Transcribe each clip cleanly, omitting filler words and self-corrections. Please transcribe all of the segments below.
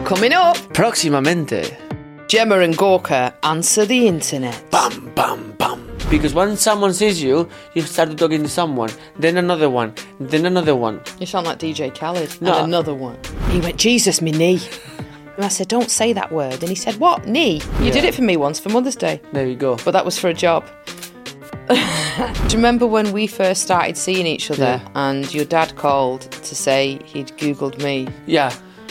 Coming up, Próximamente. Gemma and Gorka answer the internet. Bam, bam, bam. Because when someone sees you, you start talking to someone, then another one, then another one. You sound like DJ Khaled. No. And another one. He went, Jesus, me knee. And I said, don't say that word. And he said, what, knee? You did it for me once for Mother's Day. There you go. But that was for a job. Do you remember when we first started seeing each other and your dad called to say he'd Googled me? Yeah.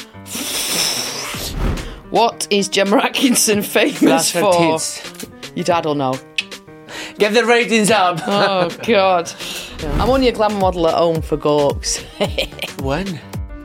What is Gemma Atkinson famous Blast her for? tits. Your dad will know. Get the ratings up. Oh, God. I'm only a glamour model at home for Gorks. When?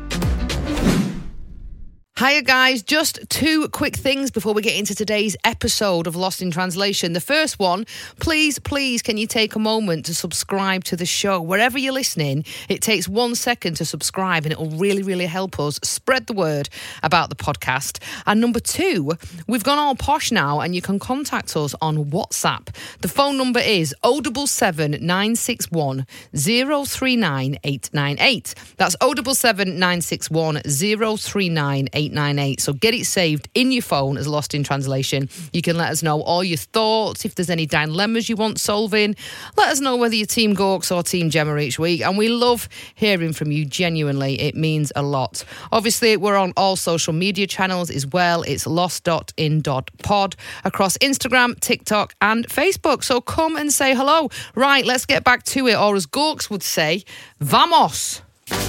Hiya guys, just two quick things before we get into today's episode of Lost in Translation. The first one, please can you take a moment to subscribe to the show? Wherever you're listening, it takes 1 second to subscribe and it will really help us spread the word about the podcast. And number two, we've gone all posh now and you can contact us on WhatsApp. The phone number is 077 961 039 898. That's 077 961 039 898. So get it saved in your phone as Lost in Translation. You can let us know all your thoughts, if there's any dilemmas you want solving. Let us know whether you're Team Gorks or Team Gemma each week. And we love hearing from you, genuinely. It means a lot. Obviously, we're on all social media channels as well. It's lost.in.pod across Instagram, TikTok and Facebook. So come and say hello. Right, let's get back to it. Or as Gorks would say, vamos!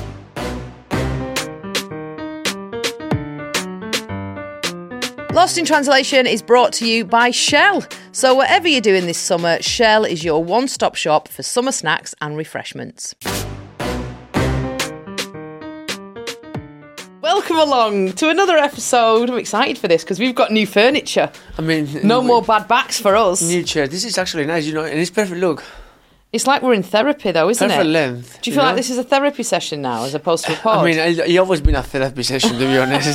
Lost in Translation is brought to you by Shell. So whatever you're doing this summer, Shell is your one-stop shop for summer snacks and refreshments. Welcome along to another episode. I'm excited for this because we've got new furniture. I mean... No more bad backs for us. New chair. This is actually nice, and it's perfect look. It's like we're in therapy though, isn't Perfect it? length. Do you feel like this is a therapy session now as opposed to a pod? I mean, it's always been a therapy session, to be honest.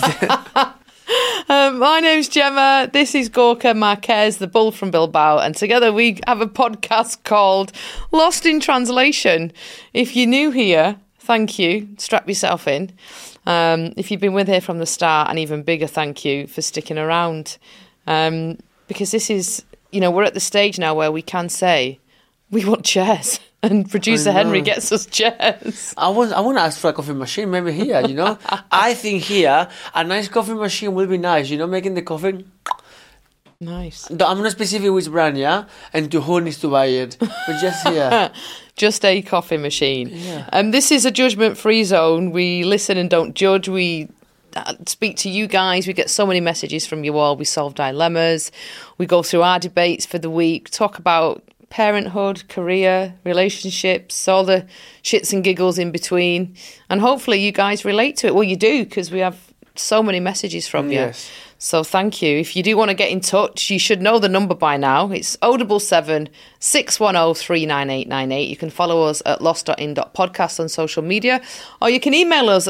My name's Gemma, this is Gorka Marquez, the bull from Bilbao, and together we have a podcast called Lost in Translation. If you're new here, thank you, strap yourself in. If you've been with here from the start, an even bigger thank you for sticking around. Because this is, we're at the stage now where we can say, we want chairs. And producer Henry gets us chairs. I want to ask for a coffee machine, maybe here, I think here, a nice coffee machine will be nice, making the coffee. Nice. I'm not specific which brand, yeah? And to who needs to buy it. But just here. Just a coffee machine. Yeah. This is a judgment-free zone. We listen and don't judge. We speak to you guys. We get so many messages from you all. We solve dilemmas. We go through our debates for the week, talk about parenthood, career, relationships, all the shits and giggles in between. And hopefully you guys relate to it. Well, you do, because we have so many messages from you. Yes. So thank you. If you do want to get in touch, you should know the number by now. It's 077 610 39898. You can follow us at lost.in.podcast on social media, or you can email us at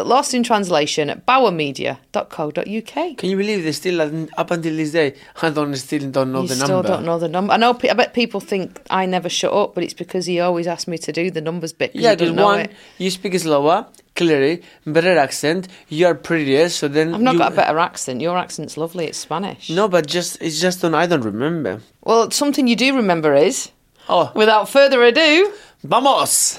lostintranslation@bauermedia.co.uk. Can you believe they still, up until this day, I still don't know the number. You still don't know the number. I bet people think I never shut up, but it's because he always asked me to do the numbers bit. Yeah, because one, you speak slower, clearly, better accent, you are prettier, so then... I've not got a better accent. Your accent's lovely, it's Spanish. No, but it's just I don't remember. Well, something you do remember is... Oh. Without further ado... Vamos!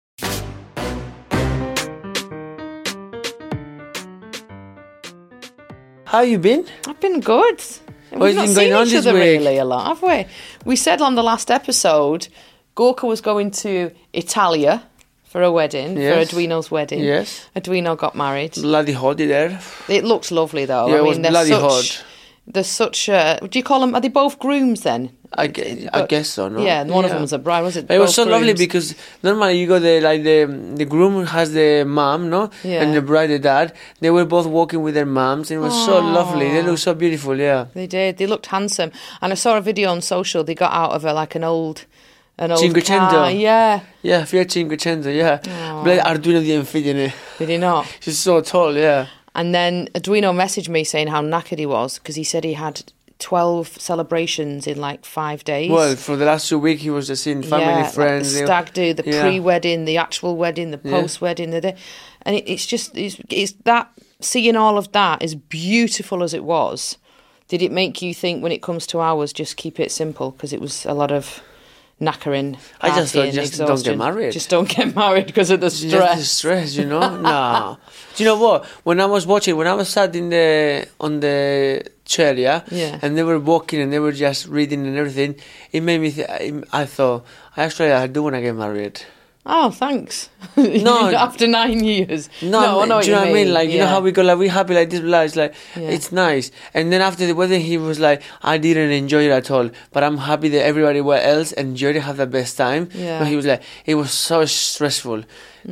How you been? I've been good. We've not seen each other really a lot, have we? We said on the last episode, Gorka was going to Italia for a wedding, for Edwino's wedding. Yes. Edwino got married. Bloody hot there. It looks lovely though. Yeah, it was bloody hot. There's such, do you call them, are they both grooms then? I guess so, no? Yeah, and one of them was a bride, was it? But it was so lovely because normally you go the groom has the mom, no? Yeah. And the bride, the dad. They were both walking with their moms and it was so lovely. They looked so beautiful, yeah. They did. They looked handsome. And I saw a video on social, they got out of an old Cinquecento. car, yeah. Yeah, Fiat Cinquecento, yeah. But Arduino didn't fit in it. Did he not? She's so tall, yeah. And then Edwino messaged me saying how knackered he was because he said he had 12 celebrations in like 5 days. Well, for the last 2 weeks he was just seeing family, friends. Like the stag do, the pre-wedding, the actual wedding, the post-wedding. And it's that, seeing all of that, as beautiful as it was, did it make you think when it comes to ours, just keep it simple? Because it was a lot of knackering, I just thought, partying, just don't exhaustion. get married. Just don't get married because of the Just the stress. stress, you know? Nah. Do you know what? When I was sat on the chair, yeah? Yeah. And they were walking and they were just reading and everything, it made me, I thought, I do want to get married. Oh, thanks. No. After 9 years. No, I know what do you know what I mean? Like, you know Yeah. how we go, like, we happy like this, blah, it's like, Yeah. it's nice. And then after the wedding, he was like, I didn't enjoy it at all, but I'm happy that everybody else enjoyed it, have the best time. Yeah. But he was like, it was so stressful.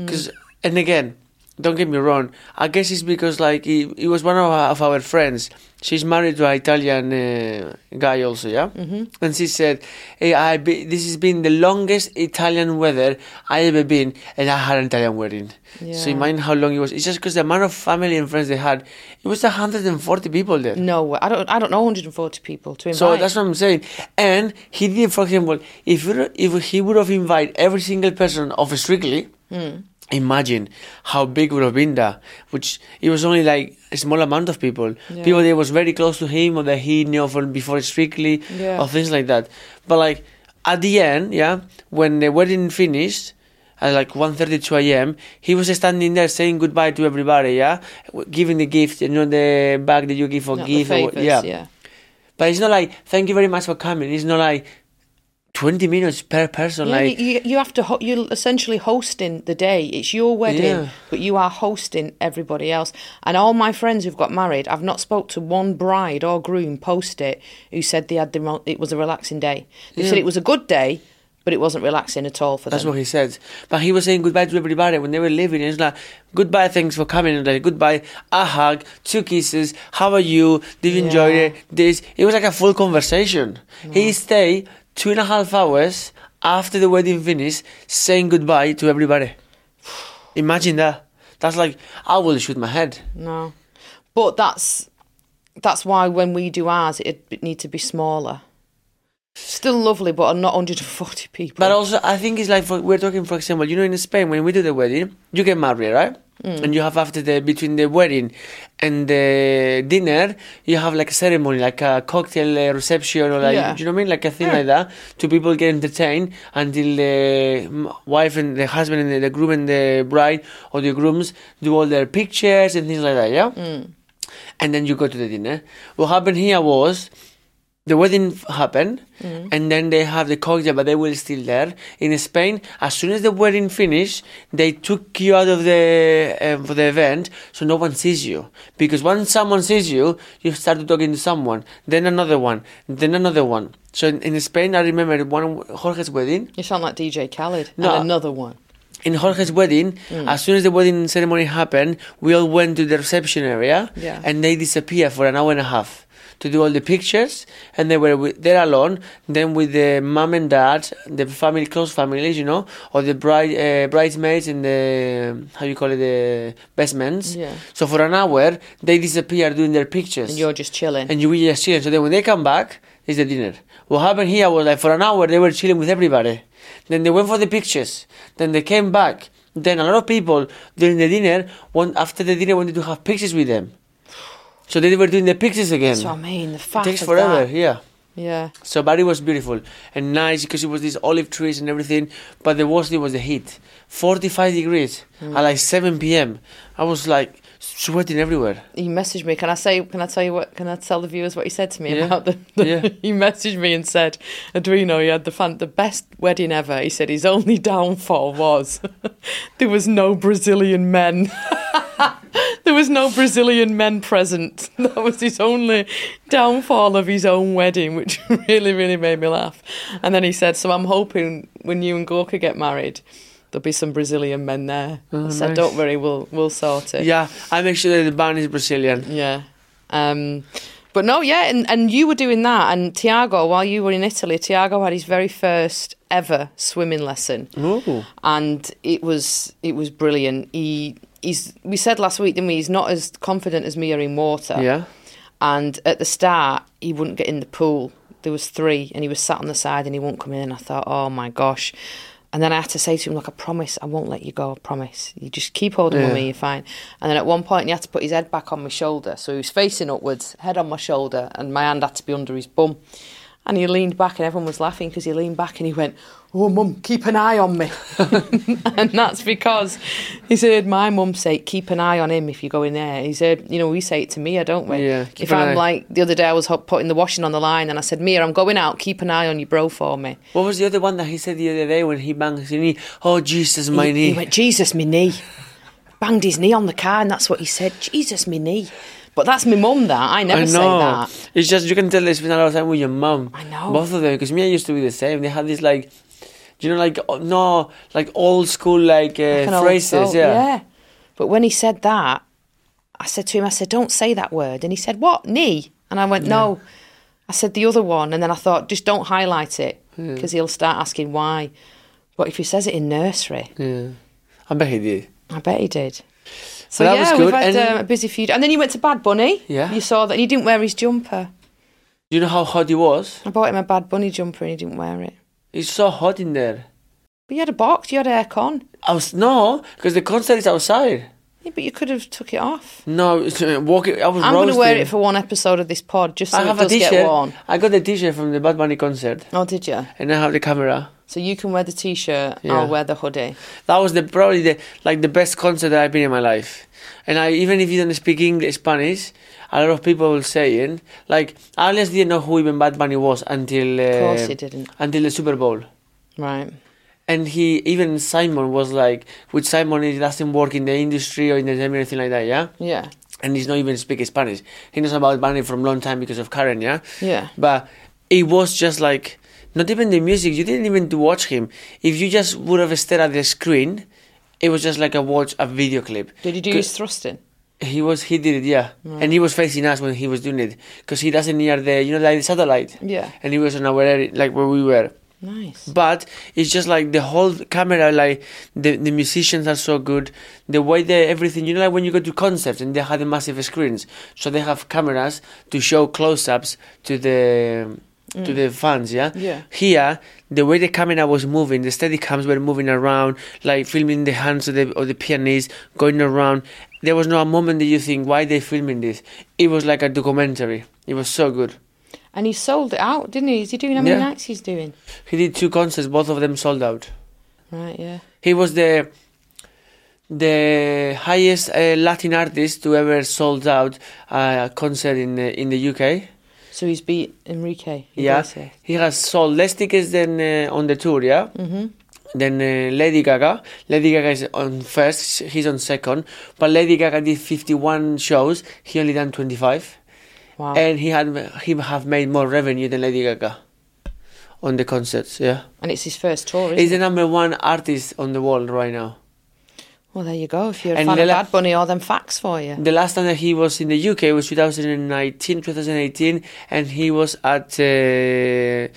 And again, don't get me wrong, I guess it's because, like, he was one of our friends. She's married to an Italian guy also, yeah? Mm-hmm. And she said, hey, this has been the longest Italian weather I ever been, and I had an Italian wedding. Yeah. So imagine how long it was. It's just because the amount of family and friends they had, it was 140 people there. No, I don't know 140 people to invite. So that's what I'm saying. And he did, for example, if he would have invited every single person of Strictly, imagine how big would have been that. Which it was only like a small amount of people. Yeah. People that was very close to him or that he knew from before Strictly Yeah. or things like that. But like at the end, yeah, when the wedding finished, at like 1:32 a.m., he was standing there saying goodbye to everybody, yeah, giving the gift, you know, the bag that you give for Not gift, the or, favours, yeah. But it's not like thank you very much for coming. It's not like 20 minutes per person. Yeah, Like you have to. You're essentially hosting the day. It's your wedding, Yeah. but you are hosting everybody else. And all my friends who've got married, I've not spoke to one bride or groom post it who said they had it was a relaxing day. They said it was a good day, but it wasn't relaxing at all for that's them. what he said. But he was saying goodbye to everybody when they were leaving. It's like goodbye, thanks for coming, and like goodbye, a hug, 2 kisses. How are you? Did you enjoy Yeah. it? This. It was like a full conversation. He stayed 2.5 hours after the wedding finished, saying goodbye to everybody. Imagine that. That's like I will shoot my head. No, but that's why when we do ours, it need to be smaller. Still lovely, but not 140 people. But also, I think it's like we're talking, for example, you know, in Spain when we do the wedding, you get married, right? And you have between the wedding and the dinner, you have like a ceremony, like a cocktail reception, or like Yeah. do you know what I mean, like a thing like that, to people get entertained until the wife and the husband and the groom and the bride or the grooms do all their pictures and things like that, yeah. And then you go to the dinner. What happened here was, the wedding happened, and then they have the cocktail, but they were still there. In Spain, as soon as the wedding finished, they took you out of the for the event, so no one sees you. Because once someone sees you, you start talking to someone, then another one, then another one. So in Spain, I remember Jorge's wedding. You sound like DJ Khaled. No. And another one. In Jorge's wedding, as soon as the wedding ceremony happened, we all went to the reception area, Yeah. and they disappeared for an hour and a half to do all the pictures, and they were there alone. Then with the mom and dad, the family, close families, you know, or the bridesmaids and the the best men's. Yeah. So for an hour, they disappeared doing their pictures, And you're just chilling. and you were just chilling. So then when they come back, it's the dinner. What happened here was like for an hour they were chilling with everybody. Then they went for the pictures. Then they came back. Then a lot of people during the dinner, after the dinner, wanted to have pictures with them. So they were doing the pictures again. That's what I mean. The It fact takes of forever, that. yeah. Yeah. So, but it was beautiful and nice because it was these olive trees and everything. But the worst thing was the heat, 45 degrees at like 7 p.m. I was like sweating everywhere. He messaged me. Can I tell the viewers what he said to me Yeah. about the Yeah. He messaged me and said, Adreno, you had the best wedding ever. He said his only downfall was there was no Brazilian men. There was no Brazilian men present. That was his only downfall of his own wedding, which really, really made me laugh. And then he said, so I'm hoping when you and Gorka get married, there'll be some Brazilian men there. I said, nice. don't worry, we'll sort it. Yeah, I make sure that the band is Brazilian. Yeah. But no, yeah, and you were doing that, and Tiago, while you were in Italy, Tiago had his very first ever swimming lesson. Ooh. And it was brilliant. We said last week, didn't we, he's not as confident as me in water. Yeah. And at the start, he wouldn't get in the pool. There was 3, and he was sat on the side and he wouldn't come in. And I thought, oh my gosh. And then I had to say to him, look, I promise I won't let you go, I promise. You just keep holding Mummy, you're fine. And then at one point he had to put his head back on my shoulder. So he was facing upwards, head on my shoulder, and my hand had to be under his bum. And he leaned back and everyone was laughing because he leaned back and he went, oh, Mum, keep an eye on me. And that's because he's heard my mum say, keep an eye on him if you go in there. He's heard, we say it to Mia, don't we? Yeah, if I'm like, the other day I was putting the washing on the line and I said, Mia, I'm going out, keep an eye on your bro for me. What was the other one that he said the other day when he banged his knee? Oh, Jesus, my knee. He went, Jesus, my knee. Banged his knee on the car and that's what he said, Jesus, my knee. But that's my mum, that. I never say that. It's just, you can tell they spend a lot of time with your mum. I know. Both of them, because me, I used to be the same. They had this, like, old school, phrases, yeah. But when he said that, I said to him, don't say that word. And he said, what, knee? And I went, no. I said, the other one. And then I thought, just don't highlight it, because he'll start asking why. But if he says it in nursery... Yeah. I bet he did. I bet he did. So that was good. We've had a busy few... And then you went to Bad Bunny. Yeah. You saw that, and he didn't wear his jumper. Do you know how hot he was? I bought him a Bad Bunny jumper and he didn't wear it. It's so hot in there. But you had a box, you had aircon. No, because the concert is outside. Yeah, but you could have took it off. No, I'm going to wear it for one episode of this pod, just so it does get worn. I got the t-shirt from the Bad Bunny concert. Oh, did you? And I have the camera. So you can wear the t-shirt, I'll wear the hoodie. That was probably the best concert that I've been in my life. And even if you don't speak English, Spanish, a lot of people will say it. Like, I honestly didn't know who even Bad Bunny was until... of course you didn't. Until the Super Bowl. Right. And even Simon was like, with Simon, he doesn't work in the industry or in the entertainment or anything like that, yeah? Yeah. And he's not even speaking Spanish. He knows about Bunny from a long time because of Karen, yeah? Yeah. But it was just like, not even the music, you didn't even to watch him. If you just would have stared at the screen, it was just like a video clip. Did he do his thrusting? He did it, yeah. Right. And he was facing us when he was doing it. Because he doesn't near the satellite. Yeah. And he was on our area, like where we were. Nice. But it's just like the whole camera, like the musicians are so good. The way everything, like when you go to concerts and they have the massive screens, so they have cameras to show close-ups to the fans, yeah? Yeah. Here, the way the camera was moving, the Steadicams were moving around, like filming the hands of the pianist, going around. There was no moment that you think, why are they filming this? It was like a documentary. It was so good. And he sold it out, didn't he? Is he doing how many nights he's doing? He did 2 concerts, both of them sold out. Right, yeah. He was the highest Latin artist to ever sold out a concert in the UK. So he's beat Enrique. Yeah, he has sold less tickets than on the tour, yeah? Mm-hmm. Then Lady Gaga. Lady Gaga is on first, he's on second. But Lady Gaga did 51 shows, he only done 25. Wow. And he have made more revenue than Lady Gaga on the concerts, yeah. And it's his first tour, isn't it? He's the number 1 artist on the world right now. Well, there you go. If you're a fan of Bad Bunny, all them facts for you. The last time that he was in the UK was 2018, and he was at the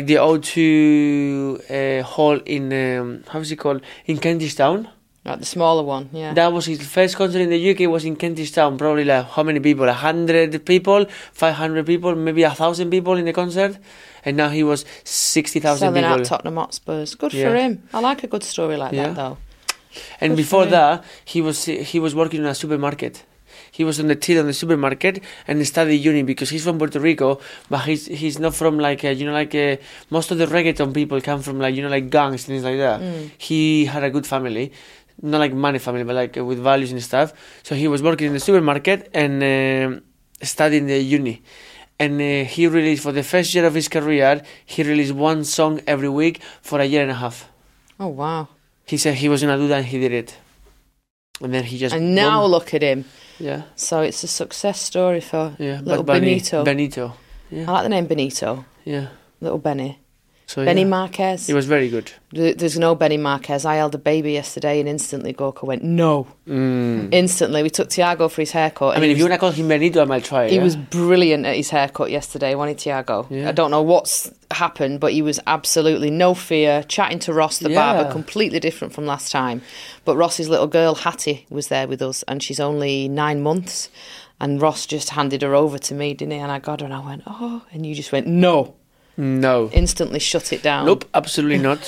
O2 hall in how's it called, in Kentish Town. Like the smaller one, yeah. That was his first concert in the UK. Was in Kentish Town. Probably like how many people? 100 people, 500 people, maybe 1,000 people in the concert. And now he was 60,000 people. Selling out Tottenham Hotspurs. Good for him. I like a good story like that, though. And Good before that, he was working in a supermarket. He was on the till on the supermarket and studied uni because he's from Puerto Rico, but he's not from most of the reggaeton people come from like gangs and things like that. He had a good family, not like money family, but like with values and stuff. So he was working in the supermarket and studying the uni. And he released, for the first year of his career, he released 1 song every week for a year and a half. Oh, wow. He said he was going to do that and he did it. And then he just... And now look at him. Yeah. So it's a success story for little Bunny, Benito. Benito. Yeah. I like the name Benito. Yeah. Little Benny. So, Benny Marquez. He was very good. There's no Benny Marquez. I held a baby yesterday and instantly Gorka went, no. Instantly. We took Tiago for his haircut. I mean, if you want to call him Benito, I might try. He was brilliant at his haircut yesterday, wasn't he, Tiago? Yeah. I don't know what's happened, but he was absolutely no fear, chatting to Ross, the barber, completely different from last time. But Ross's little girl, Hattie, was there with us, and she's only 9 months. And Ross just handed her over to me, didn't he? And I got her and I went, oh. And you just went, no. No. Instantly shut it down. Nope, absolutely not.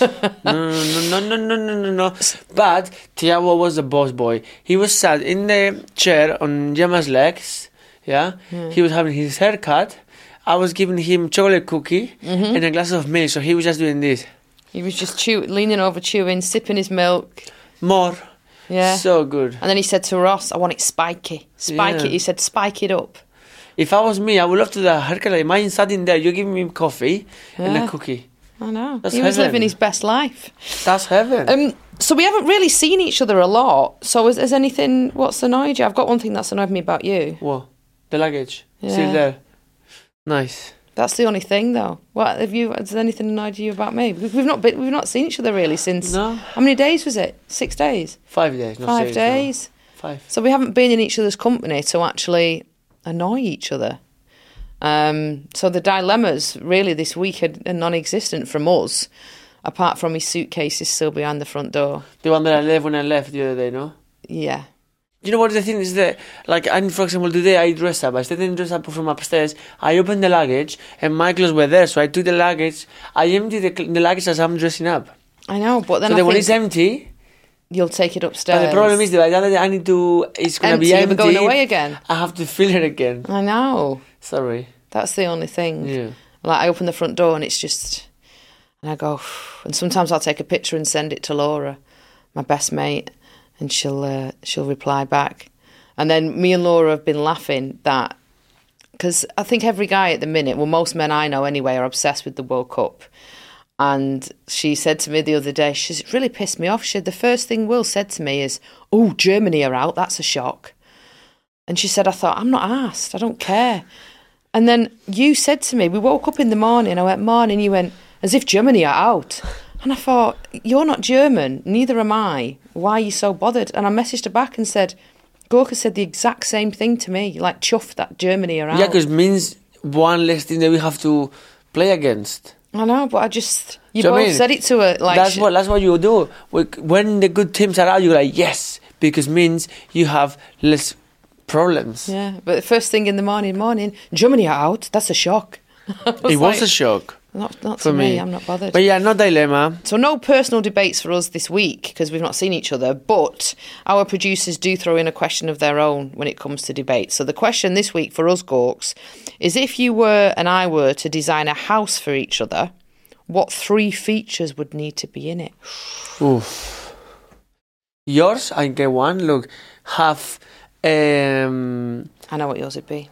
No. But Tiago was the boss boy. He was sat in the chair on Gemma's legs. Yeah? He was having his haircut. I was giving him chocolate cookie and a glass of milk. So he was just doing this. He was just leaning over, chewing, sipping his milk. More. Yeah. So good. And then he said to Ross, I want it spiky. Spike it. He said, spike it up. If I was me, I would love to do that haircut. Imagine sitting there, you're giving me coffee and a cookie. I know. That's he was heaven. living his best life. That's heaven. So we haven't really seen each other a lot. So has anything, what's annoyed you? I've got one thing that's annoyed me about you. What? The luggage. Yeah. Still there. Nice. That's the only thing, though. What has anything annoyed you about me? We've not seen each other really since. No. How many days was it? 6 days. 5 days. Not 5 6, days. No. 5. So we haven't been in each other's company to actually annoy each other. So the dilemmas really this week are non-existent from us, apart from his suitcase is still behind the front door. The one that I left when I left the other day, no? Yeah. You know what the thing is that, like, for example, today I dressed up. I didn't dress up from upstairs. I opened the luggage and my clothes were there, so I took the luggage. I emptied the luggage as I'm dressing up. I know, but then So I then when think it's empty, you'll take it upstairs. but the problem is that I need to. It's gonna Empty, be you'll empty. be going away again. I have to fill it again. I know. Sorry. That's the only thing. Yeah. Like I open the front door and it's just, and I go, and sometimes I'll take a picture and send it to Laura, my best mate, and she'll reply back. And then me and Laura have been laughing that, because I think every guy at the minute, well, most men I know anyway, are obsessed with the World Cup. And she said to me the other day, she's really pissed me off. She said, the first thing Will said to me is, oh, Germany are out, that's a shock. And she said, I thought, I'm not asked, I don't care. And then you said to me, we woke up in the morning, I went, morning, you went, as if Germany are out. And I thought, you're not German, neither am I. Why are you so bothered? And I messaged her back and said, Gorka said the exact same thing to me, like chuffed that Germany are out. Yeah, because it means one less thing that we have to play against. I know, but I just, you So, both said it to her. Like that's what you do. When the good teams are out, you're like, yes, because it means you have less problems. Yeah, but the first thing in the morning, Germany are out, that's a shock. It was a shock. Not for to me, me. I'm not bothered. But yeah, no dilemma. So no personal debates for us this week because we've not seen each other, but our producers do throw in a question of their own when it comes to debate. So the question this week for us, Gorks, is if you were and I were to design a house for each other, what 3 features would need to be in it? Oof. Yours, I get one. Look, have I know what yours would be.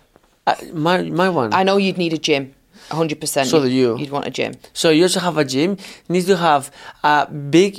my one. I know you'd need a gym. 100%. So do you. You'd want a gym. So you also have a gym. Needs to have a big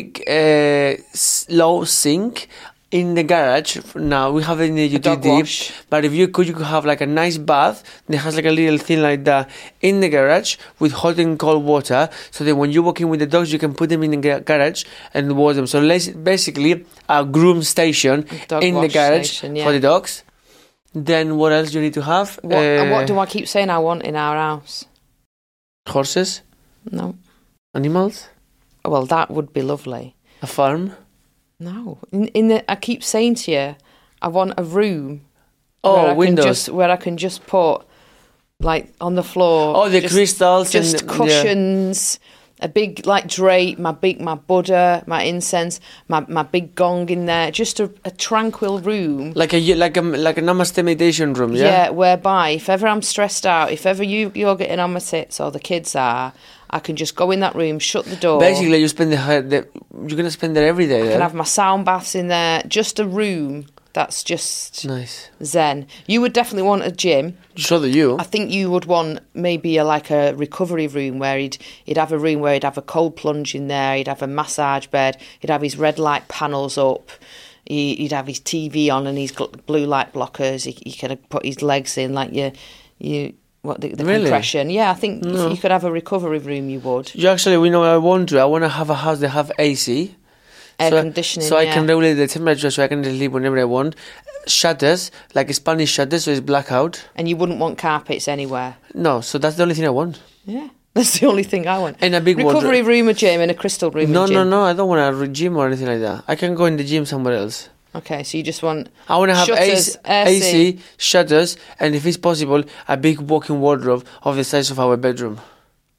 low sink in the garage. Now we have it in the dog utility, wash. but if you could have like a nice bath that has like a little thing like that in the garage with hot and cold water, so that when you walk in with the dogs, you can put them in the garage and wash them. So basically a groom station Dog in the wash garage station, yeah. for the dogs. Then what else do you need to have? And what do I keep saying I want in our house? Horses, No. animals, Well, that would be lovely. a farm. No. I keep saying to you, I want a room. Windows. Where I can just put, like, on the floor. Oh, the crystals. Just and, cushions. A big, like, drape, my Buddha, my incense, my big gong in there. Just a tranquil room. Like a namaste meditation room, yeah? Yeah, whereby if ever I'm stressed out, if ever you're getting on my tits or the kids are, I can just go in that room, shut the door. Basically, you spend you're going to spend there every day, I there. can have my sound baths in there. Just a room that's just Nice. zen. You would definitely want a gym. So do you. I think you would want maybe a recovery room where he'd have a room where he'd have a cold plunge in there, he'd have a massage bed, he'd have his red light panels up, he'd have his TV on and his blue light blockers. He could put his legs in like the Really? compression. Yeah, I think if you could have a recovery room, you would. You actually, we know I want to have a house that have AC. Air conditioning, so I yeah. can regulate the temperature, so I can sleep whenever I want. Shutters, like Spanish shutters, so it's blackout. And you wouldn't want carpets anywhere. No, so that's the only thing I want. Yeah, that's the only thing I want. And a big recovery wardrobe. room, a gym, and a crystal room. No, and gym. I don't want a gym or anything like that. I can go in the gym somewhere else. Okay, so you just want. I want to have shutters, AC, shutters, and if it's possible, a big walk-in wardrobe of the size of our bedroom.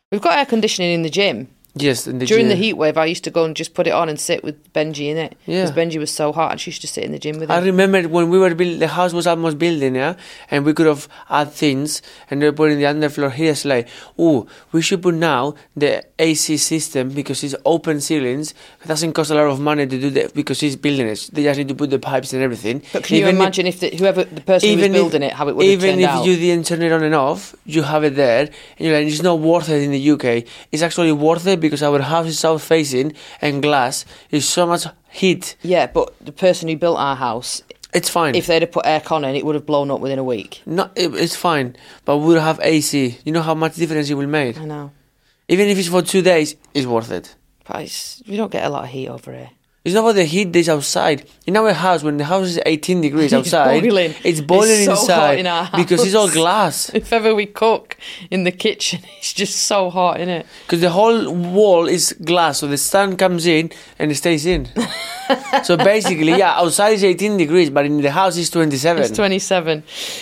We've got air conditioning in the gym. Yes, in the During the gym. heat wave, I used to go and just put it on and sit with Benji in it. Yeah. Because Benji was so hot, and she used to sit in the gym with I him. remember when we were the house was almost building, yeah, and we could have add things, and they were putting the underfloor here. It's like, oh, we should put now the AC system because it's open ceilings. It doesn't cost a lot of money to do that because it's building it. They just need to put the pipes and everything. But can you imagine if whoever the person who was building it, how it would have turned out? Even if you didn't turn it on and off, you have it there, and you're like, it's not worth it in the UK. It's actually worth it because our house is south facing and glass is so much heat. Yeah, but the person who built our house, It's fine. if they'd have put aircon in, it would have blown up within a week. No, it's fine, but we'll have AC. You know how much difference it will make. I know. Even if it's for 2 days, it's worth it. But we don't get a lot of heat over here. It's not about the heat days outside. In our house, when the house is 18 degrees It's outside, boiling. it's boiling It's so inside hot in our because it's all house. glass. If ever we cook in the kitchen, it's just so hot, isn't it? Because the whole wall is glass, so the sun comes in and it stays in. So basically, yeah, outside is 18 degrees, but in the house it's 27. It's 27.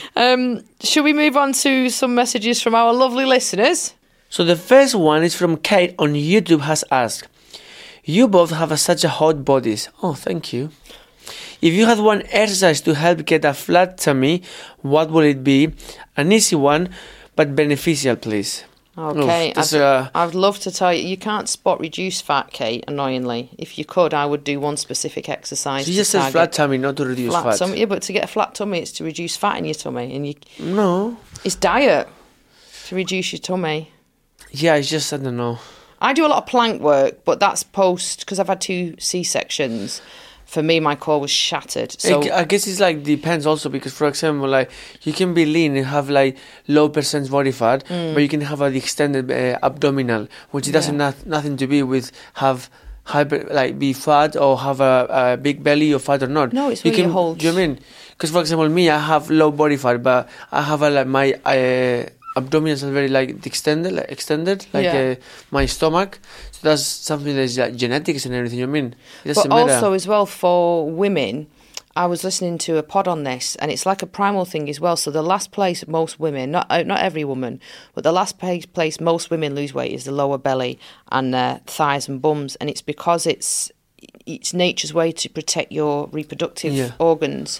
Should we move on to some messages from our lovely listeners? So the first one is from Kate on YouTube, has asked, you both have such a hot bodies. Oh, thank you. If you had one exercise to help get a flat tummy, what would it be? An easy one, but beneficial, please. Okay, Oof, I'd love to tell you, you can't spot reduce fat, Kate, annoyingly. If you could, I would do one specific exercise. She just says flat tummy, not to reduce fat. Tummy, yeah, but to get a flat tummy, it's to reduce fat in your tummy. And No. it's diet to reduce your tummy. Yeah, it's just, I don't know. I do a lot of plank work, but that's because I've had 2 C-sections. For me, my core was shattered. So I guess it's like depends also because, for example, like you can be lean and have like low percent body fat, but you can have the extended abdominal, which it doesn't nothing to be with have be fat or have a big belly or fat or not. No, it's where you hold. Do you know what I mean? Because, for example, me, I have low body fat, but I have my abdominals are very extended, my stomach. So that's something that's like genetics and everything. You know what I mean? It doesn't but matter. also as well for women, I was listening to a pod on this, and it's like a primal thing as well. So the last place most women, not every woman, but the last place most women lose weight is the lower belly and thighs and bums, and it's because it's nature's way to protect your reproductive organs.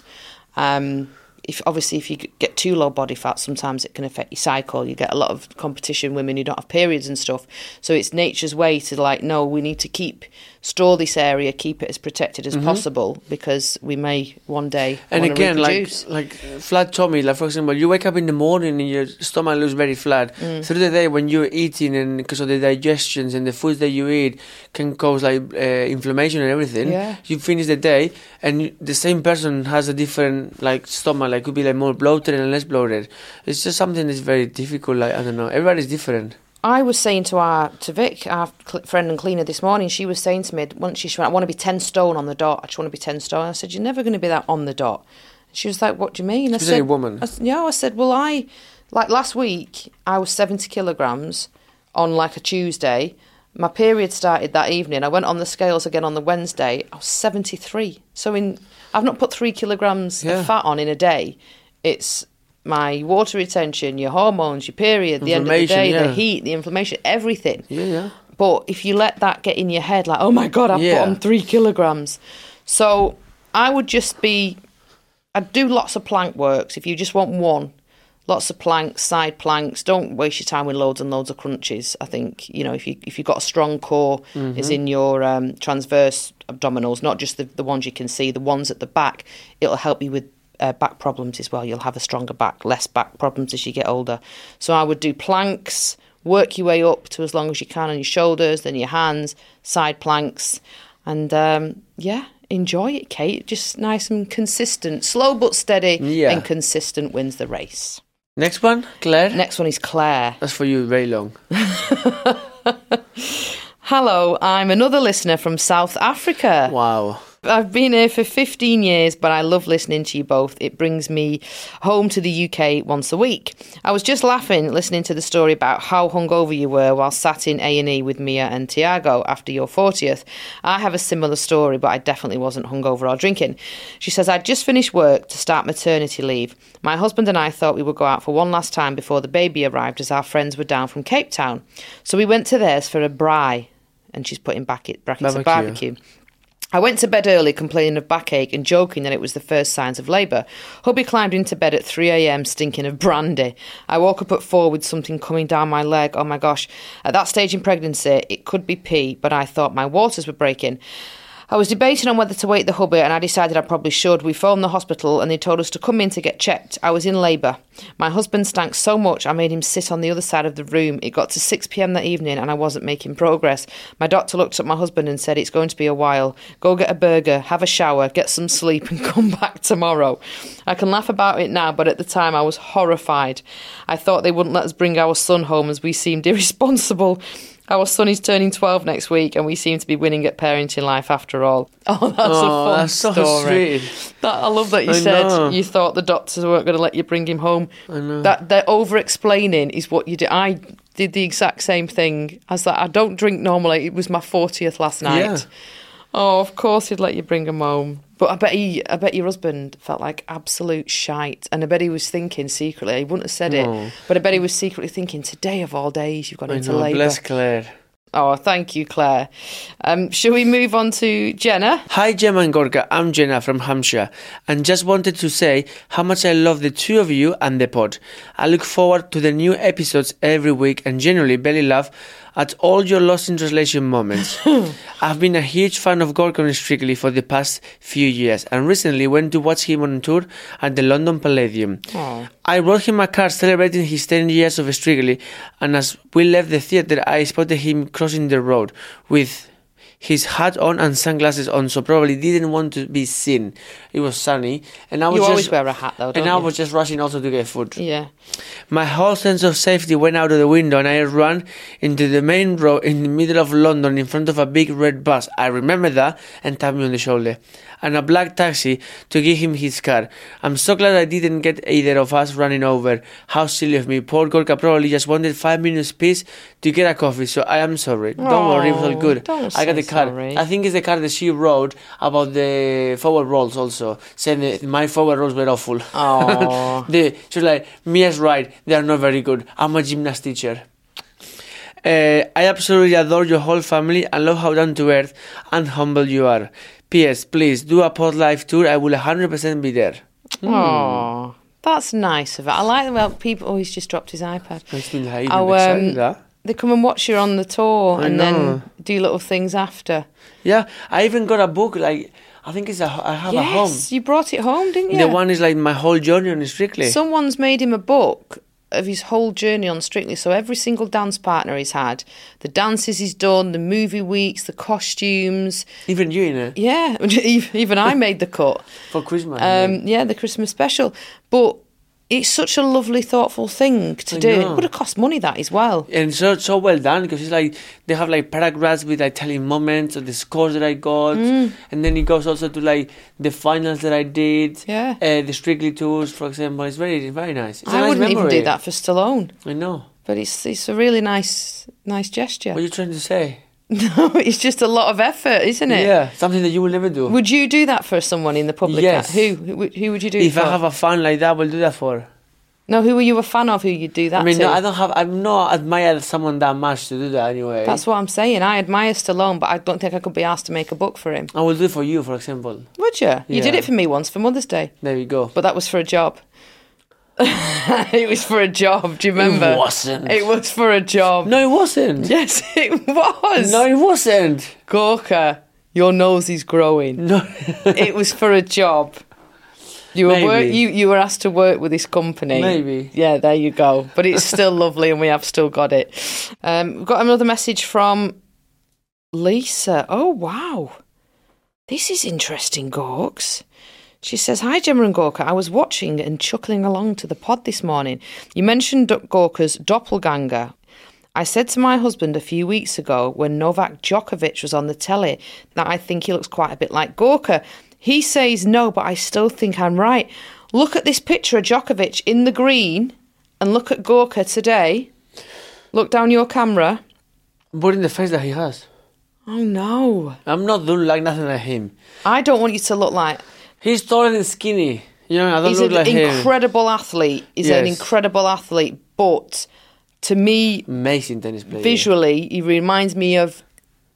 If you get too low body fat, sometimes it can affect your cycle. You get a lot of competition women who don't have periods and stuff. So it's nature's way to no, we need to store this area, keep it as protected as possible, because we may one day and again, reproduce. like flat tummy. Like, for example, you wake up in the morning and your stomach looks very flat. Through the day, when you're eating, and because of the digestions and the foods that you eat can cause inflammation and everything. Yeah. You finish the day, and the same person has a different stomach. Like, could be more bloated and less bloated. It's just something that's very difficult. I don't know. Everybody's different. I was saying to Vic, our friend and cleaner this morning, she was saying to me, once she went, I want to be 10 stone on the dot. I just want to be 10 stone. I said, you're never going to be that on the dot. She was like, what do you mean? She's a woman. I said, well, last week, I was 70 kilograms on a Tuesday. My period started that evening. I went on the scales again on the Wednesday. I was 73. So I've not put 3 kilograms of fat on in a day. It's my water retention, your hormones, your period, the end of the day, the heat, the inflammation, everything. Yeah. But if you let that get in your head, oh my God, I've put on 3 kilograms. So I would I'd do lots of plank works if you just want one. Lots of planks, side planks. Don't waste your time with loads and loads of crunches. I think, if you've got a strong core, is in your transverse abdominals, not just the ones you can see, the ones at the back, it'll help you with back problems as well. You'll have a stronger back, less back problems as you get older. So I would do planks, work your way up to as long as you can on your shoulders, then your hands, side planks, and enjoy it, Kate. Just nice and consistent, slow but steady, and consistent wins the race. Next one, Claire. Next one is Claire. That's for you, very long. Hello, I'm another listener from South Africa. Wow. I've been here for 15 years, but I love listening to you both. It brings me home to the UK once a week. I was just laughing listening to the story about how hungover you were while sat in A&E with Mia and Tiago after your 40th. I have a similar story, but I definitely wasn't hungover or drinking. She says, I'd just finished work to start maternity leave. My husband and I thought we would go out for one last time before the baby arrived, as our friends were down from Cape Town. So we went to theirs for a braai, and she's put in brackets a barbecue. I went to bed early complaining of backache and joking that it was the first signs of labour. Hubby climbed into bed at 3 a.m. stinking of brandy. I woke up at 4 with something coming down my leg. Oh my gosh. At that stage in pregnancy, it could be pee, but I thought my waters were breaking. I was debating on whether to wake the hubby, and I decided I probably should. We phoned the hospital and they told us to come in to get checked. I was in labour. My husband stank so much I made him sit on the other side of the room. It got to 6 p.m. that evening and I wasn't making progress. My doctor looked at my husband and said, it's going to be a while. Go get a burger, have a shower, get some sleep and come back tomorrow. I can laugh about it now, but at the time I was horrified. I thought they wouldn't let us bring our son home as we seemed irresponsible. Our son is turning 12 next week and we seem to be winning at parenting life after all. Oh, that's a fun that's so story. Sweet. I love that you said you thought the doctors weren't going to let you bring him home. I know. That they're over-explaining is what you do. I did the exact same thing. I was like, I don't drink normally. It was my 40th last night. Yeah. Oh, of course he'd let you bring him home. But I bet your husband felt like absolute shite. And I bet he was thinking secretly, he wouldn't have said it, but I bet he was secretly thinking, today of all days, you've gone into labour. Bless Claire. Oh, thank you, Claire. Shall we move on to Jenna? Hi, Gemma and Gorka. I'm Jenna from Hampshire, and just wanted to say how much I love the two of you and the pod. I look forward to the new episodes every week and genuinely belly laugh at all your Lost in Translation moments. I've been a huge fan of Gorka and Strictly for the past few years and recently went to watch him on tour at the London Palladium. Aww. I wrote him a card celebrating his 10 years of Strictly, and as we left the theatre I spotted him crossing the road with his hat on and sunglasses on, so probably didn't want to be seen. It was sunny, and I was you always wear a hat though, don't you? I was just rushing also to get food. Yeah. My whole sense of safety went out of the window and I ran into the main road in the middle of London in front of a big red bus. I remember that and tapped me on the shoulder. And a black taxi to give him his car. I'm so glad I didn't get either of us running over. How silly of me. Poor Gorka probably just wanted 5 minutes peace to get a coffee, so I am sorry. Don't worry, it was all good. I got the card. Sorry. I think it's the card that she wrote about the forward rolls also, saying that my forward rolls were awful. Oh. She was like, Mia's right, they are not very good. I'm a gymnast teacher. I absolutely adore your whole family and love how down to earth and humble you are. P.S. Please do a pod live tour. I will 100% be there. Oh, that's nice of it. I like the way people. Oh, he's just dropped his iPad. It's been excited, that. They come and watch you on the tour and then do little things after. Yeah, I even got a book. Like I think I have a home. Yes, you brought it home, didn't you? The one is like my whole journey on Strictly. Someone's made him a book of his whole journey on Strictly, so every single dance partner he's had, the dances he's done, the movie weeks, the costumes. Even you in it? Yeah, even I made the cut. For Christmas. Yeah, the Christmas special. But it's such a lovely, thoughtful thing to do. It would have cost money, that as well. And so well done, because it's like they have like paragraphs with like telling moments of the scores that I got, and then it goes also to like the finals that I did. Yeah. The Strictly tours, for example. It's very, very nice. It's a I nice wouldn't even memory. do that for Stallone. I know. But it's a really nice gesture. What are you trying to say? No, it's just a lot of effort, isn't it? Yeah, something that you will never do. Would you do that for someone in the public? Yes. Who would you do it If for? I have a fan like that, I will do that for. No, who were you a fan of who you'd do that I mean, to? no, I'm not admired someone that much to do that anyway. That's what I'm saying. I admire Stallone, but I don't think I could be asked to make a book for him. I will do it for you, for example. Would you? You Yeah. did it for me once for Mother's Day. There we go. But that was for a job. It was for a job, do you remember? It wasn't. It was for a job. No, it wasn't. Yes, it was. No, it wasn't. Gorka, your nose is growing. No. It was for a job. You were Maybe. you were asked to work with this company. Maybe. Yeah, there you go. But it's still lovely and we have still got it. We've got another message from Lisa. Oh, wow. This is interesting, Gorks. She says, hi, Gemma and Gorka. I was watching and chuckling along to the pod this morning. You mentioned Gorka's doppelganger. I said to my husband a few weeks ago when Novak Djokovic was on the telly that I think he looks quite a bit like Gorka. He says no, but I still think I'm right. Look at this picture of Djokovic in the green and look at Gorka today. Look down your camera. But in the face that he has. Oh no. I'm not doing like nothing like him. I don't want you to look like... He's taller and skinny. You know, I don't look like him. He's an incredible athlect. He's an incredible athlete, but to me... Amazing tennis player. Visually, he reminds me of...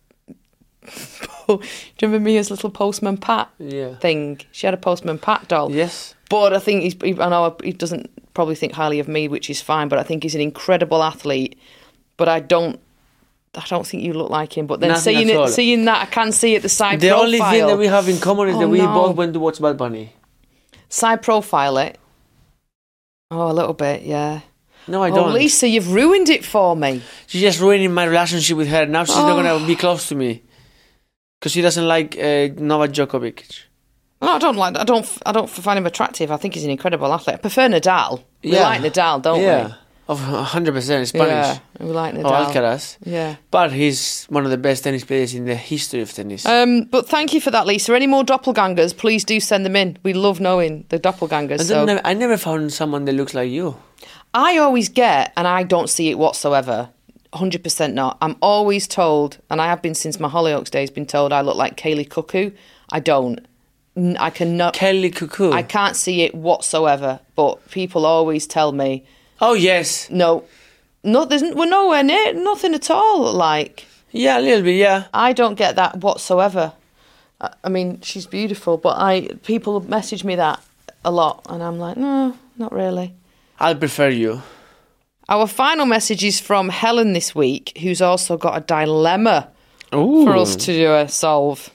Do you remember Mia's little Postman Pat thing? She had a Postman Pat doll. Yes. But I think I know he doesn't probably think highly of me, which is fine, but I think he's an incredible athlete. But I don't think you look like him. But then seeing that, I can see at the side profile. The only thing that we have in common is that we both went to watch Bad Bunny. Side profile it. Oh, a little bit, yeah. No, I don't. Lisa, you've ruined it for me. She's just ruining my relationship with her. Now she's not going to be close to me. Because she doesn't like Novak Djokovic. No, I don't find him attractive. I think he's an incredible athlete. I prefer Nadal. We like Nadal, don't we? Yeah, 100% Spanish. Yeah, we like Nadal. Alcaraz. Yeah. But he's one of the best tennis players in the history of tennis. But thank you for that, Lisa. Any more doppelgangers, please do send them in. We love knowing the doppelgangers. I never found someone that looks like you. I always get, and I don't see it whatsoever, 100% not. I'm always told, and I have been since my Hollyoaks days, been told I look like Kaylee Cuckoo. I don't. I cannot. Kelly Cuckoo. I can't see it whatsoever, but people always tell me. Oh yes. No, we're nowhere near nothing at all. Like. Yeah, a little bit. Yeah. I don't get that whatsoever. I mean, she's beautiful, but people message me that a lot, and I'm like, no, not really. I'll prefer you. Our final message is from Helen this week, who's also got a dilemma for us to solve.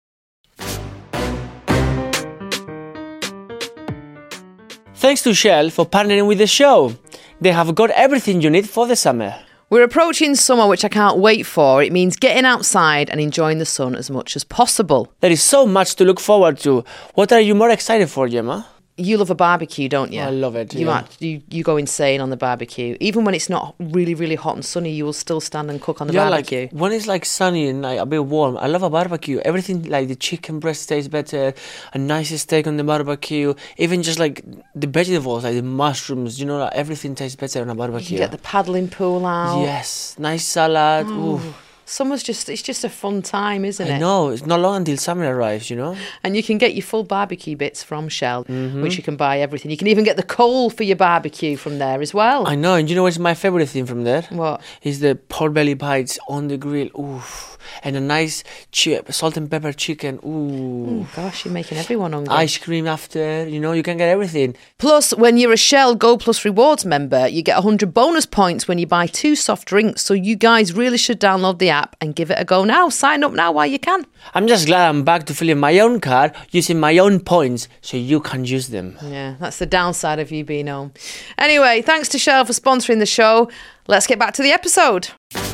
Thanks to Shell for partnering with the show. They have got everything you need for the summer. We're approaching summer, which I can't wait for. It means getting outside and enjoying the sun as much as possible. There is so much to look forward to. What are you more excited for, Gemma? You love a barbecue, don't you? I love it. You go insane on the barbecue. Even when it's not really, really hot and sunny, you will still stand and cook on the barbecue. Like, when it's like sunny and like a bit warm, I love a barbecue. Everything, like the chicken breast tastes better, a nice steak on the barbecue, even just like the vegetables, like the mushrooms, like, everything tastes better on a barbecue. You get the paddling pool out. Yes, nice salad. Ooh. Summer's it's just a fun time, isn't it? I know, it's not long until summer arrives, And you can get your full barbecue bits from Shell, which you can buy everything. You can even get the coal for your barbecue from there as well. I know, and you know what's my favourite thing from there? What? Is the pork belly bites on the grill. Oof. And a nice salt and pepper chicken. Ooh. Oh, gosh, you're making everyone hungry. Ice cream after, you can get everything. Plus, when you're a Shell Go Plus Rewards member, you get 100 bonus points when you buy 2 soft drinks. So you guys really should download the app and give it a go now. Sign up now while you can. I'm just glad I'm back to filling my own card using my own points so you can use them. Yeah, that's the downside of you being home. Anyway, thanks to Shell for sponsoring the show. Let's get back to the episode.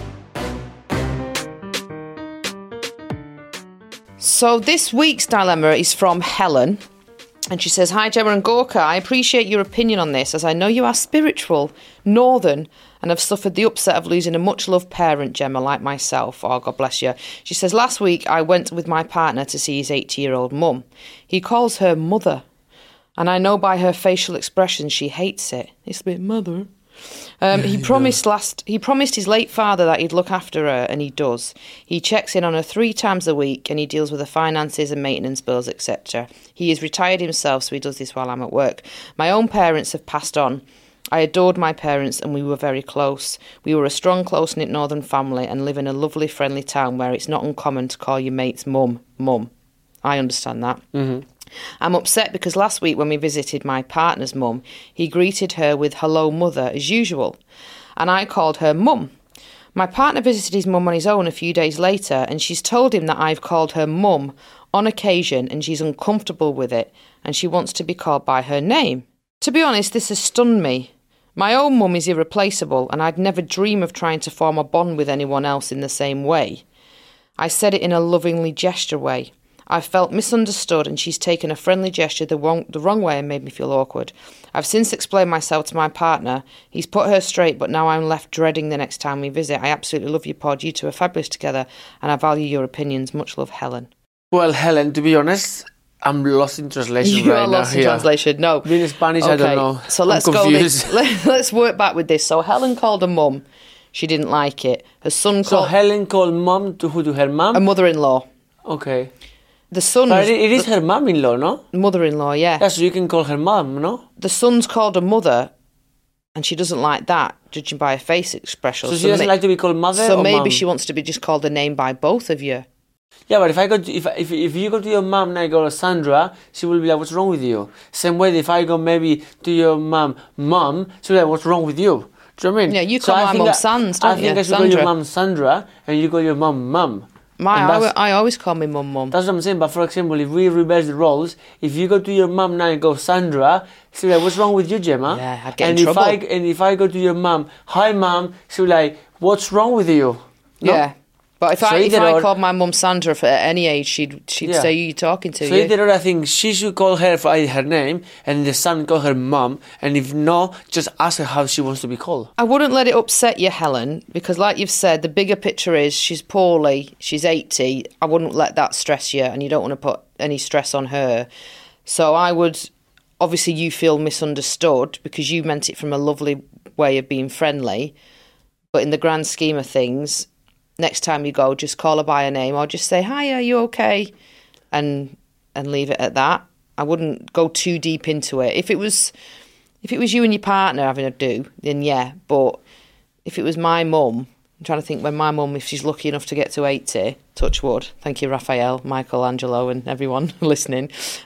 So this week's dilemma is from Helen. And she says, "Hi, Gemma and Gorka. I appreciate your opinion on this, as I know you are spiritual, northern, and have suffered the upset of losing a much-loved parent, Gemma, like myself. Oh, God bless you." She says, "Last week, I went with my partner to see his 80-year-old mum. He calls her mother, and I know by her facial expression she hates it. It's a bit mother. He promised his late father that he'd look after her, and he does. He checks in on her 3 times a week, and he deals with her finances and maintenance bills, etc. He is retired himself, so he does this while I'm at work. My own parents have passed on. I adored my parents, and we were very close. We were a strong, close-knit northern family and live in a lovely, friendly town where it's not uncommon to call your mate's mum. I understand that. Mm-hmm. I'm upset because last week when we visited my partner's mum, he greeted her with "hello, mother," as usual, and I called her mum. My partner visited his mum on his own a few days later, and she's told him that I've called her mum on occasion, and she's uncomfortable with it, and she wants to be called by her name. To be honest, this has stunned me. My own mum is irreplaceable, and I'd never dream of trying to form a bond with anyone else in the same way. I said it in a lovingly gesture way. I felt misunderstood and she's taken a friendly gesture the wrong way and made me feel awkward. I've since explained myself to my partner. He's put her straight, but now I'm left dreading the next time we visit. I absolutely love your pod. You two are fabulous together and I value your opinions. Much love, Helen. Well, Helen, to be honest, I'm lost in translation You right are now. lost in translation. No. Being Spanish, I don't know. So let's go. Let's work back with this. So Helen called her mum. She didn't like it. Her son called... So Helen called mum to who? To her mum? A mother-in-law. Okay. The son... But it is her mum-in-law, no? Mother-in-law, yeah. Yeah, so you can call her mum, no? The son's called her mother, and she doesn't like that, judging by her face expression. So she doesn't like to be called mother So or maybe mum? she wants to be just called a name by both of you. Yeah, but if I go to, if you go to your mum and I go to Sandra, she will be like, "What's wrong with you?" Same way, if I go maybe to your mum, she'll be like, "What's wrong with you?" Do you know what I mean? Yeah, you call my mum Sans, don't you? I think I should call your mum Sandra, and you call your mum. I always call my mum. That's what I'm saying. But for example, if we reverse the roles, if you go to your mum now and go Sandra, she'll be like, "What's wrong with you, Gemma?" Yeah, I'd get in trouble. If I go to your mum, "Hi, mum," she'll be like, "What's wrong with you?" No? Yeah. But if I called my mum Sandra at any age, she'd say, "Who are you talking to?" So either I think she should call her by her name, and the son call her mum, and if no, just ask her how she wants to be called. I wouldn't let it upset you, Helen, because like you've said, the bigger picture is she's poorly, she's 80. I wouldn't let that stress you, and you don't want to put any stress on her. So I would, obviously you feel misunderstood because you meant it from a lovely way of being friendly, but in the grand scheme of things, next time you go, just call her by her name or just say, "Hi, are you okay?" and leave it at that. I wouldn't go too deep into it. If it was you and your partner having a do, then yeah. But if it was my mum, I'm trying to think when my mum, if she's lucky enough to get to 80, touch wood. Thank you, Raphael, Michelangelo and everyone listening.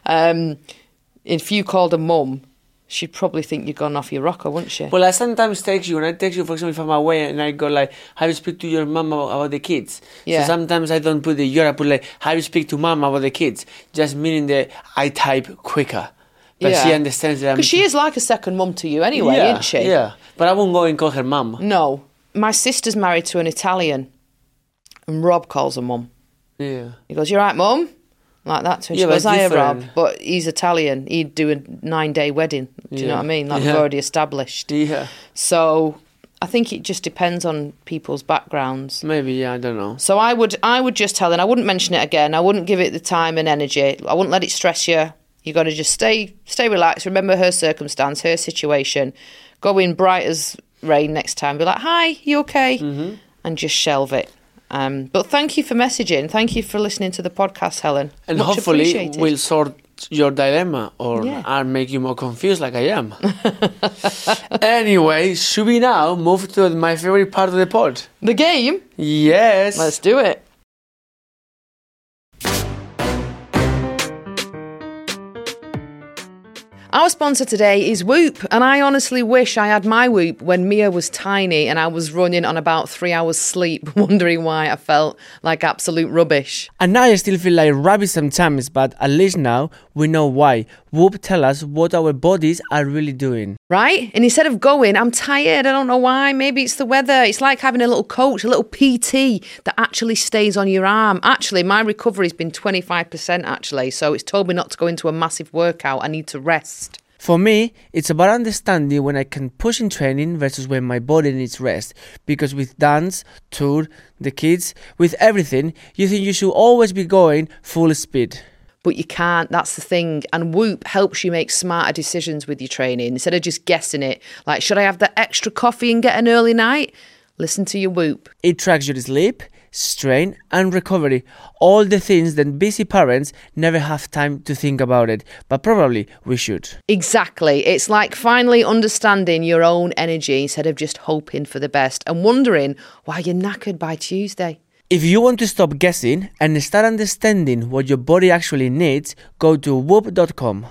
If you called her mum, she'd probably think you've gone off your rocker, wouldn't she? Well, I sometimes text you, and I text you, for example, if I'm away, and I go like, "Have you speak to your mum about the kids?" Yeah. So sometimes I don't put the "your," I put like, "Have you speak to mum about the kids?" Just meaning that I type quicker. But she understands that. Because she is like a second mum to you anyway, isn't she? Yeah, but I won't go and call her mum. No. My sister's married to an Italian, and Rob calls her mum. Yeah. He goes, "You right, mum?" Like that to her. She Yeah, but goes, it's "Hiya, different. Rob." But he's Italian. He'd do a 9-day wedding. Do you know what I mean? Like we've already established. Yeah. So I think it just depends on people's backgrounds. Maybe, yeah, I don't know. So I would just tell her, and I wouldn't mention it again. I wouldn't give it the time and energy. I wouldn't let it stress you. You got to just stay relaxed. Remember her circumstance, her situation. Go in bright as rain next time. Be like, "Hi, you okay?" Mm-hmm. And just shelve it. But thank you for messaging. Thank you for listening to the podcast, Helen. And Much hopefully appreciated. we'll sort your dilemma or Yeah. I'll make you more confused like I am. Anyway, should we now move to my favorite part of the pod? The game? Yes. Let's do it. Our sponsor today is Whoop, and I honestly wish I had my Whoop when Mia was tiny and I was running on about 3 hours sleep, wondering why I felt like absolute rubbish. And now I still feel like rubbish sometimes, but at least now we know why. Whoop tell us what our bodies are really doing. Right? And instead of going, "I'm tired, I don't know why, maybe it's the weather," it's like having a little coach, a little PT that actually stays on your arm. Actually, my recovery's been 25% actually, so it's told me not to go into a massive workout. I need to rest. For me, it's about understanding when I can push in training versus when my body needs rest. Because with dance, tour, the kids, with everything, you think you should always be going full speed. But you can't, that's the thing. And Whoop helps you make smarter decisions with your training instead of just guessing it. Like, should I have the extra coffee and get an early night? Listen to your Whoop. It tracks your sleep, strain and recovery. All the things that busy parents never have time to think about it. But probably we should. Exactly. It's like finally understanding your own energy instead of just hoping for the best and wondering why you're knackered by Tuesday. If you want to stop guessing and start understanding what your body actually needs, go to whoop.com.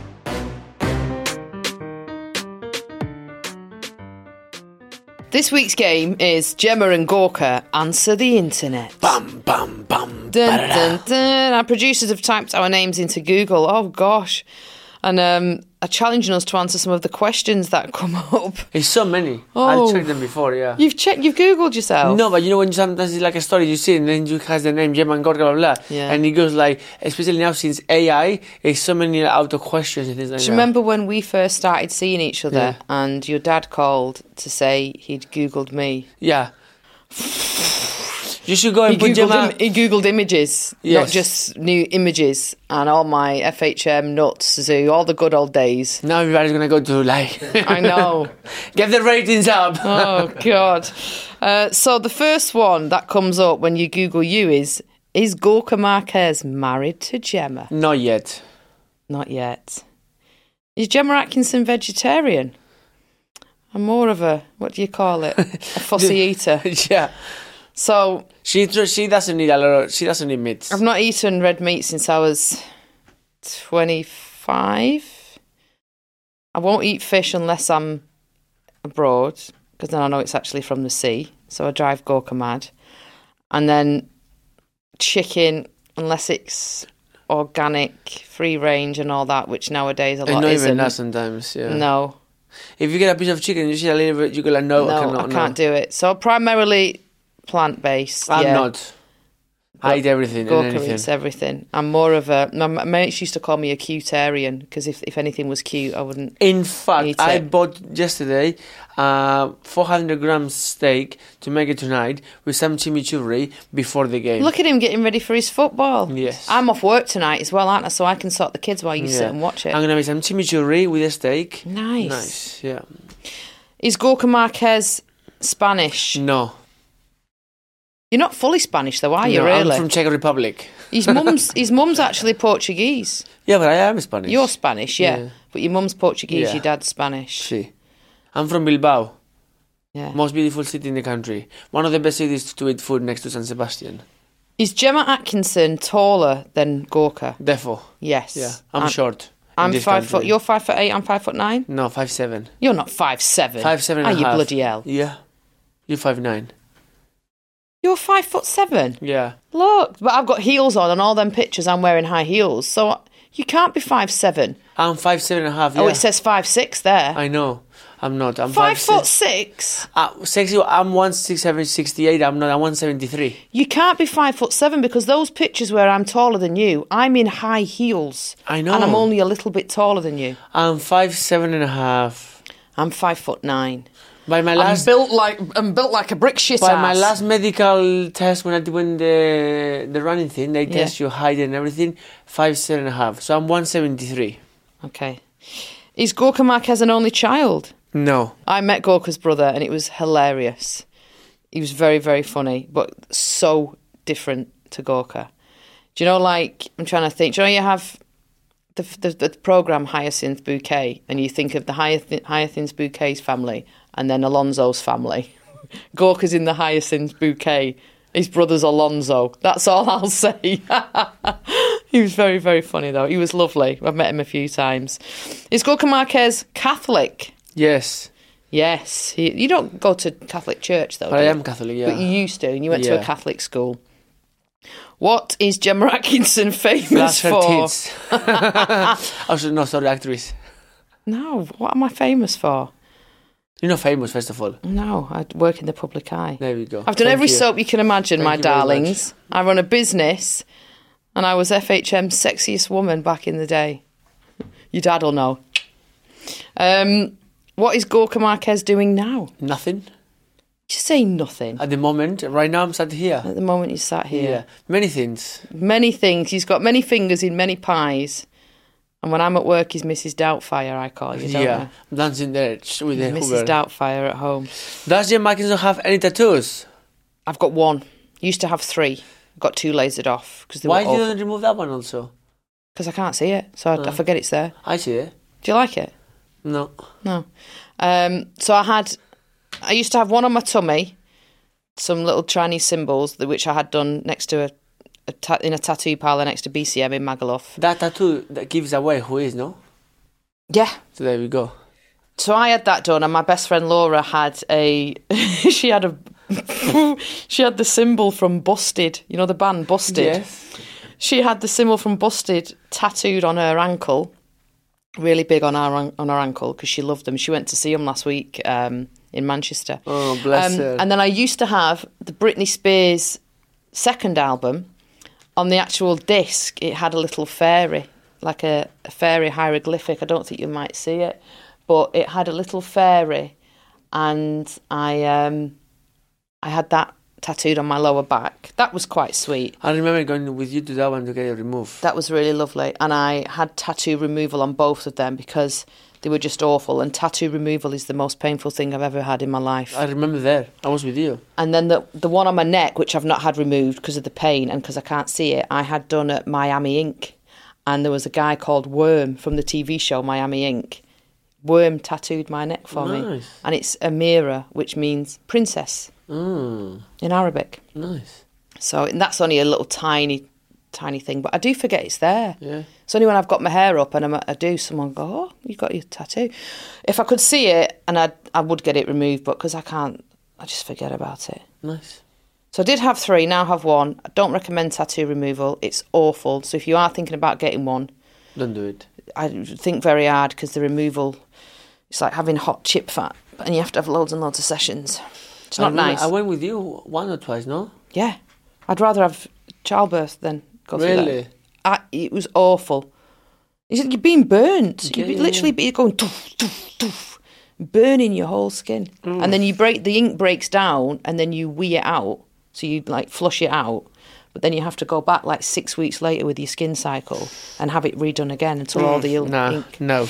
This week's game is Gemma and Gorka Answer the Internet. Bum, bum, bum. Dun, dun, dun. Our producers have typed our names into Google. Oh, gosh. and are challenging us to answer some of the questions that come up. It's so many. Oh. I checked them before, yeah. You've Googled yourself? No, but you know when sometimes it's like a story you see and then you has the name Gemma and Gorka, blah, blah, blah. Yeah. And it goes like, especially now since AI, it's so many auto questions and things like Do that. you remember when we first started seeing each other Yeah. and your dad called to say he'd Googled me? Yeah. You should go and He put Gemma... Googled, he Googled images, not Yes. just new images, and all my FHM nuts zoo, all the good old days. Now everybody's going to go to like... I know. Get the ratings up. Oh, God. So the first one that comes up when you Google you is Gorka Marquez married to Gemma? Not yet. Not yet. Is Gemma Atkinson vegetarian? I'm more of a, what do you call it? A fussy eater. Yeah. So She doesn't need a lot of... She doesn't need meat. I've not eaten red meat since I was 25. I won't eat fish unless I'm abroad, because then I know it's actually from the sea. So I drive Gorka mad. And then chicken, unless it's organic, free range and all that, which nowadays a lot Not isn't. even that sometimes, yeah. No. If you get a piece of chicken, you see a little bit, you go like, no, I can't do it. So primarily plant-based. I'm yeah. not. I eat everything and Gorka anything. eats everything. I'm more of a... My mates used to call me a cutarian, because if anything was cute, I wouldn't... In fact, eat I it. bought yesterday 400 grams steak to make it tonight with some chimichurri before the game. Look at him getting ready for his football. Yes. I'm off work tonight as well, aren't I? So I can sort the kids while you sit and watch it. I'm going to make some chimichurri with a steak. Nice. Nice, yeah. Is Gorka Marquez Spanish? No. You're not fully Spanish though, are you, No, really? I'm from Czech Republic. His mum's actually Portuguese. Yeah, but I am Spanish. You're Spanish, yeah. Yeah. But your mum's Portuguese, Yeah. your dad's Spanish. See. I'm from Bilbao. Yeah. Most beautiful city in the country. One of the best cities to eat food next to San Sebastian. Is Gemma Atkinson taller than Gorka? Defo. Yes. Yeah. I'm short. in I'm this 5 country. foot. You're 5'8", I'm 5'9". No, 5'7". You're not 5'7". 5'7" and Are a you half. bloody hell? Yeah. You're 5'9". You're 5'7". Yeah. Look, but I've got heels on, and all them pictures I'm wearing high heels, so you can't be 5'7". I'm 5'7" and a half. Yeah. Oh, it says 5'6" there. I know. I'm not. I'm 5'6". Sexy. I'm 167, 68. I'm not. I'm 173. You can't be 5'7" because those pictures where I'm taller than you, I'm in high heels. I know. And I'm only a little bit taller than you. I'm 5'7" and a half. I'm 5'9". By my last. I'm built like a brick shit By ass. my last medical test when I did the running thing, they test your height and everything. 5'7" and a half. So I'm 173. Okay. Is Gorka Marquez an only child? No. I met Gorka's brother and it was hilarious. He was very, very funny, but so different to Gorka. Do you know, like, I'm trying to think, do you know you have the programme Hyacinth Bouquet, and you think of the Hyacinth Bouquet's family and then Alonso's family. Gorka's in the Hyacinth Bouquet. His brother's Alonso. That's all I'll say. He was very, very funny, though. He was lovely. I've met him a few times. Is Gorka Marquez Catholic? Yes. Yes. You don't go to Catholic church, though, But do I you? am Catholic, yeah. But you used to, and you went to Yeah. a Catholic school. What is Gemma Atkinson famous Flash her for? tits. Oh, no, sorry, actress. No, what am I famous for? You're not famous, first of all. No, I work in the public eye. There we go. I've done Thank every you. soap you can imagine, Thank my you very darlings. I run a business, and I was FHM's sexiest woman back in the day. Your dad will know. What is Gorka Marquez doing now? Nothing. Just say nothing. At the moment, right now I'm sat here. At the moment you sat here. Yeah. Many things. Many things. He's got many fingers in many pies. And when I'm at work, he's Mrs. Doubtfire, I call you, don't Yeah. I'm dancing there with the I? Mrs. Hoover. Doubtfire at home. Does Gemma Atkinson have any tattoos? I've got one. Used to have 3. Got 2 lasered off. Why do you not remove that one also? Because I can't see it. So I forget it's there. I see it. Do you like it? No. No. So I used to have one on my tummy, some little Chinese symbols, which I had done next to in a tattoo parlour next to BCM in Magaluf. That tattoo that gives away who is, no? Yeah. So there we go. So I had that done, and my best friend Laura had she had the symbol from Busted. You know the band Busted? Yes. She had the symbol from Busted tattooed on her ankle. really big on our ankle because she loved them. She went to see them last week in Manchester. Oh, bless her. And then I used to have the Britney Spears second album. On the actual disc, it had a little fairy, like a fairy hieroglyphic. I don't think you might see it, but it had a little fairy, and I had that tattooed on my lower back. That was quite sweet. I remember going with you to that one to get it removed. That was really lovely. And I had tattoo removal on both of them because they were just awful. And tattoo removal is the most painful thing I've ever had in my life. I remember that. I was with you. And then the one on my neck, which I've not had removed because of the pain and because I can't see it, I had done at Miami Ink. And there was a guy called Worm from the TV show Miami Ink. Worm tattooed my neck for me. And it's Amira, which means princess in Arabic. Nice. So and that's only a little tiny thing, but I do forget it's there. Yeah. It's only when I've got my hair up and I do, someone go, oh, you got your tattoo. If I could see it, and I would get it removed, but because I can't, I just forget about it. Nice. So I did have 3, now have 1. I don't recommend tattoo removal. It's awful. So if you are thinking about getting one, Don't do it. I think very hard because the removal, it's like having hot chip fat and you have to have loads and loads of sessions. It's not nice. I went with you 1 or twice, no? Yeah. I'd rather have childbirth than go through Really? that. It was awful. You're being burnt. You're literally going doof, doof, doof, burning your whole skin. And then the ink breaks down and then you wee it out. So you like flush it out. But then you have to go back like 6 weeks later with your skin cycle and have it redone again until all the ink. No.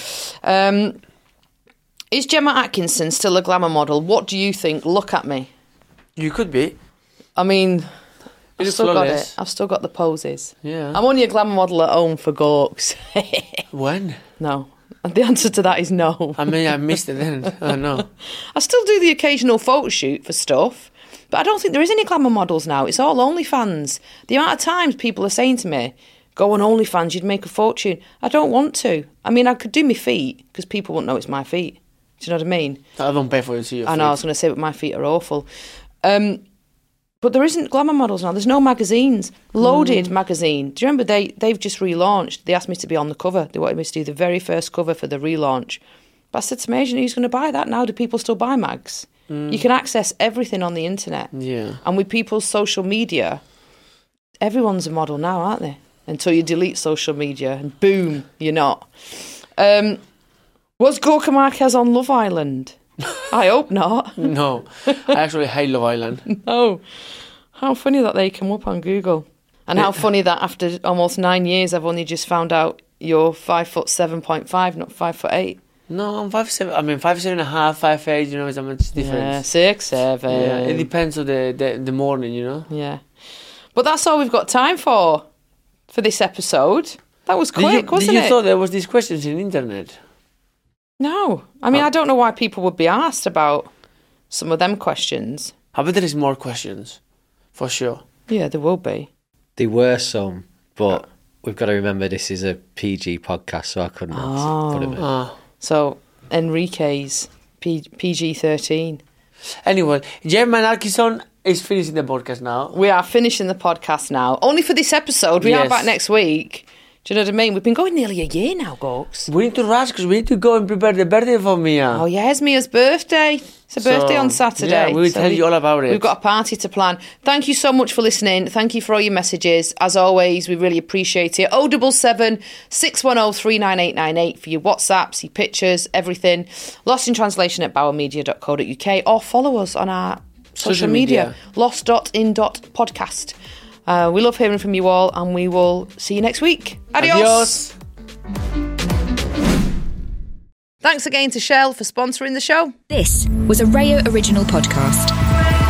Is Gemma Atkinson still a glamour model? What do you think? Look at me. You could be. I mean, I've It's still got flawless. it. I've still got the poses. Yeah. I'm only a glamour model at home for Gawks. When? No. The answer to that is no. I mean, I missed it then. I know. I still do the occasional photo shoot for stuff, but I don't think there is any glamour models now. It's all OnlyFans. The amount of times people are saying to me, go on OnlyFans, you'd make a fortune. I don't want to. I mean, I could do my feet because people won't know it's my feet. Do you know what I mean? I don't pay for it to see your I know, I was going to say, but my feet are awful. But there isn't glamour models now. There's no magazines. Loaded magazine. Do you remember they've just relaunched? They asked me to be on the cover. They wanted me to do the very first cover for the relaunch. But I said to my agent, who's going to buy that now? Do people still buy mags? You can access everything on the internet. Yeah. And with people's social media, everyone's a model now, aren't they? Until you delete social media and boom, you're not. Was Gorka Marquez on Love Island? I hope not. No. I actually hate Love Island. No. How funny that they come up on Google. And how funny that after almost 9 years, I've only just found out you're 5'7.5", not 5'8". No, I'm 5'7". I mean, 5'7.5", 5'8", you know, it's a much difference. Yeah, 6'7". Yeah, it depends on the morning, you know. Yeah. But that's all we've got time for this episode. That was quick, wasn't it? Did you thought there was these questions in the internet? No. I mean, I don't know why people would be asked about some of them questions. I bet there is more questions, for sure. Yeah, there will be. There were some, but we've got to remember this is a PG podcast, so I couldn't put them in. So, Enrique's PG-13. Anyway, Gemma Atkinson is finishing the podcast now. We are finishing the podcast now. Only for this episode. We are Yes. back next week. Do you know what I mean? We've been going nearly a year now, Gawks. We need to rush because we need to go and prepare the birthday for Mia. Oh, yeah, it's Mia's birthday. It's a birthday on Saturday. Yeah, we will tell you all about it. We've got a party to plan. Thank you so much for listening. Thank you for all your messages. As always, we really appreciate it. 077 610 39898 for your WhatsApps, your pictures, everything. Lost in Translation at bowermedia.co.uk or follow us on our social media. Lost.in.podcast. We love hearing from you all and we will see you next week. Adios. Thanks again to Shell for sponsoring the show. This was a Rayo Original podcast.